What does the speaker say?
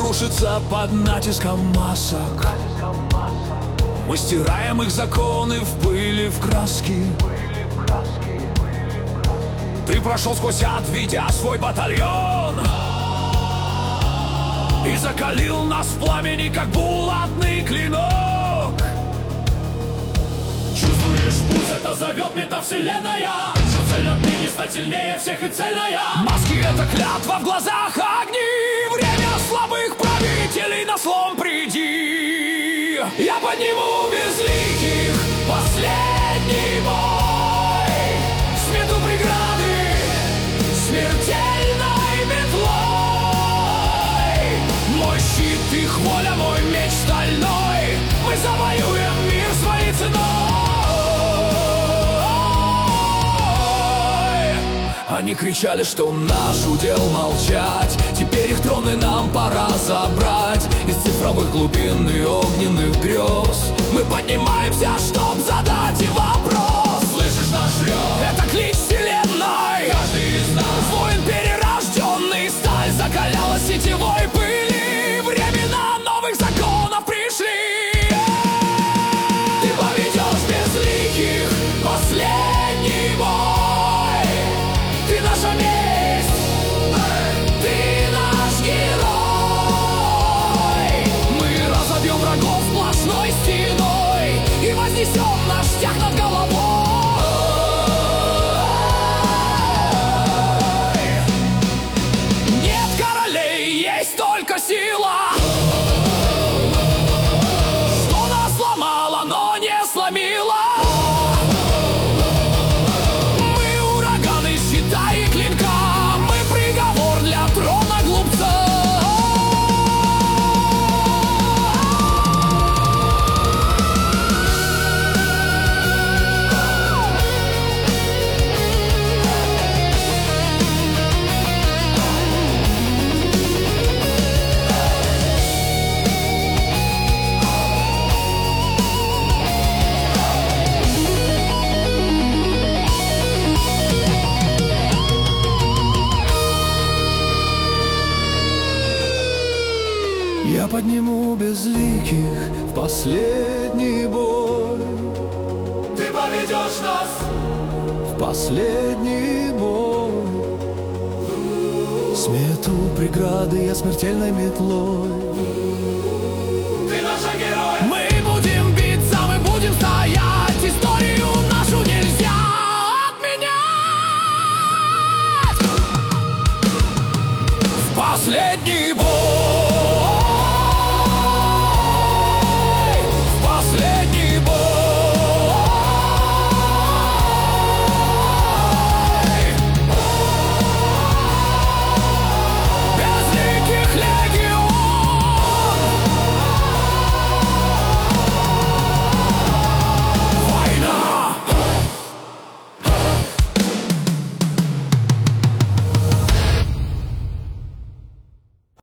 рушится под натиском масок. Мы стираем их законы в пыли, в краски. Ты прошел сквозь ад, видя свой батальон, и закалил нас в пламени, как булатный клинок. Чувствуешь пульс, это зовет метавселенная, что цель отныне стать сильнее всех и цельная. Маски — это клятва, в глазах огни. Время слабых правителей на слом приди. Я подниму безликих последний бой, смету преграды смертельной метлой. Мой щит, их воля, мой меч стальной. Мы завоюем мир своей ценой. Они кричали, что наш удел молчать. Теперь их троны нам пора забрать. Из цифровых глубин и огненных грез мы поднимаемся, чтоб задать им вопрос. Слышишь наш рев? Это клич вселенной. Каждый из нас воин перерожденный. Сталь закаляла сетевой пыли. Времена новых законов пришли. Ты поведешь безликих последний бой. Ты наша месть, ты наш герой. Мы разобьем врагов сплошной стеной и вознесем наш стяг над головой. Нет королей, есть только сила, что нас сломало, но не сломило. Мы ураганы щита и клинка, мы приговор для трона глупца. Я подниму безликих в последний бой. Ты поведешь нас в последний бой. Смету преграды я смертельной метлой. Ты наша герой. Мы будем биться, мы будем стоять. Историю нашу нельзя отменять. В последний бой.